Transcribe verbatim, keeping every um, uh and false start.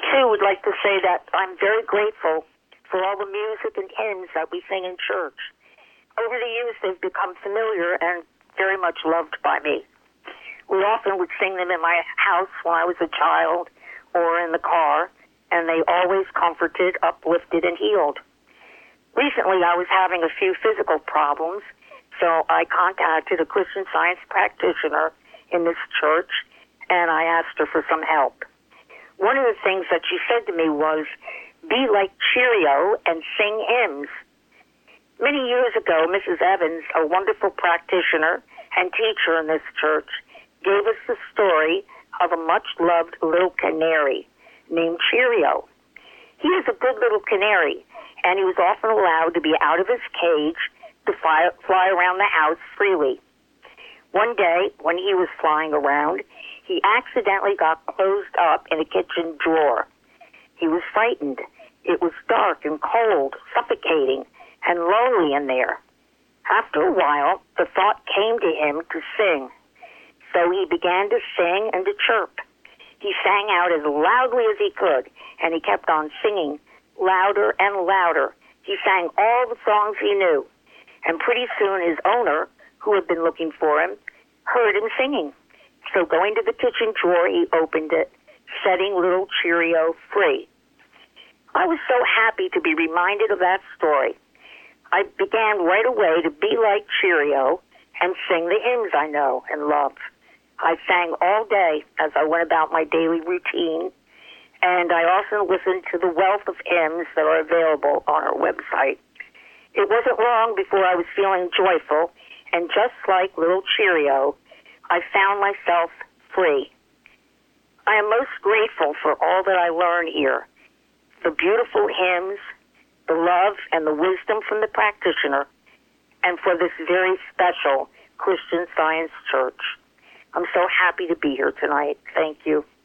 too would like to say that I'm very grateful for all the music and hymns that we sing in church. Over the years, they've become familiar and very much loved by me. We often would sing them in my house when I was a child or in the car, and they always comforted, uplifted, and healed. Recently, I was having a few physical problems, so I contacted a Christian Science practitioner in this church, and I asked her for some help. One of the things that she said to me was, be like Cheerio and sing hymns. Many years ago, Missus Evans, a wonderful practitioner and teacher in this church, gave us the story of a much-loved little canary named Cheerio. He was a good little canary, and he was often allowed to be out of his cage to fly, fly around the house freely. One day, when he was flying around, he accidentally got closed up in a kitchen drawer. He was frightened. It was dark and cold, suffocating, and lonely in there. After a while, the thought came to him to sing. So he began to sing and to chirp. He sang out as loudly as he could, and he kept on singing louder and louder. He sang all the songs he knew. And pretty soon his owner, who had been looking for him, heard him singing. So going to the kitchen drawer, he opened it, setting little Cheerio free. I was so happy to be reminded of that story. I began right away to be like Cheerio and sing the hymns I know and love. I sang all day as I went about my daily routine, and I also listened to the wealth of hymns that are available on our website. It wasn't long before I was feeling joyful, and just like little Cheerio, I found myself free. I am most grateful for all that I learned here, the beautiful hymns, the love and the wisdom from the practitioner, and for this very special Christian Science Church. I'm so happy to be here tonight. Thank you.